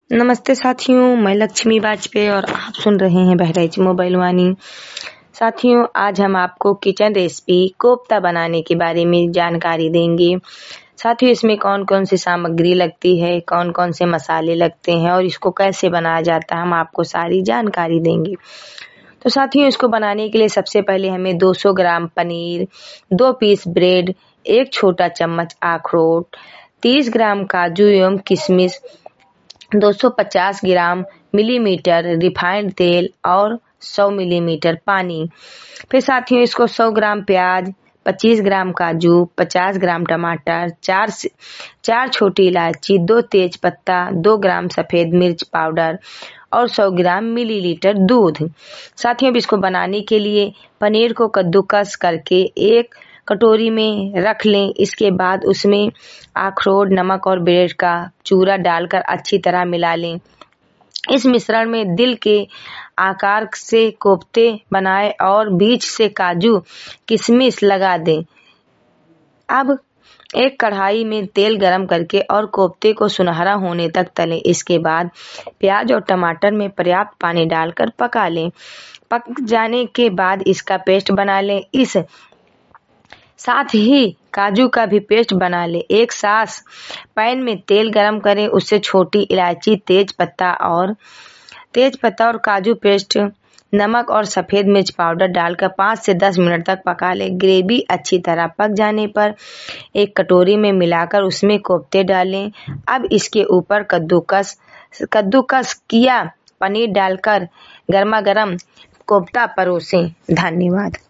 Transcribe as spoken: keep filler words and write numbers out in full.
नमस्ते साथियों, मैं लक्ष्मी वाजपेयी और आप सुन रहे हैं बहराइच मोबाइल वाणी। साथियों, आज हम आपको किचन रेसिपी कोफ्ता बनाने के बारे में जानकारी देंगे। साथियों, इसमें कौन कौन सी सामग्री लगती है, कौन कौन से मसाले लगते हैं और इसको कैसे बनाया जाता है, हम आपको सारी जानकारी देंगे। तो साथियों, इसको बनाने के लिए सबसे पहले हमें दो सौ ग्राम पनीर, दो पीस ब्रेड, एक छोटा चम्मच अखरोट, तीस ग्राम काजू एवं किशमिश, दो सौ पचास ग्राम मिलीमीटर रिफाइंड तेल और सौ मिलीमीटर पानी। फिर साथियों, इसको सौ ग्राम प्याज, पच्चीस ग्राम काजू, पचास ग्राम टमाटर, चार चार छोटी इलायची, दो तेज पत्ता, दो ग्राम सफेद मिर्च पाउडर और सौ ग्राम मिलीलीटर दूध। साथियों, अब इसको बनाने के लिए पनीर को कद्दूकस करके एक कटोरी में रख लें। इसके बाद उसमें अखरोट, नमक और ब्रेड का चूरा डालकर अच्छी तरह मिला लें। इस मिश्रण में दिल के आकार से कोफ्ते बनाएं और बीच से काजू किशमिश लगा दें। अब एक कढ़ाई में तेल गरम करके और कोफ्ते को सुनहरा होने तक तलें। इसके बाद प्याज और टमाटर में पर्याप्त पानी डालकर पका लें। पक जाने के बाद इसका पेस्ट बना लें। इस साथ ही काजू का भी पेस्ट बना लें। एक सास पैन में तेल गरम करें, उससे छोटी इलायची, तेज पत्ता और तेज पत्ता और काजू पेस्ट, नमक और सफेद मिर्च पाउडर डालकर पाँच से दस मिनट तक पका लें। ग्रेवी अच्छी तरह पक जाने पर एक कटोरी में मिलाकर उसमें कोफ्ते डालें। अब इसके ऊपर कद्दूकस कद्दूकस किया पनीर डालकर गर्मा गर्म कोफ्ता परोसें। धन्यवाद।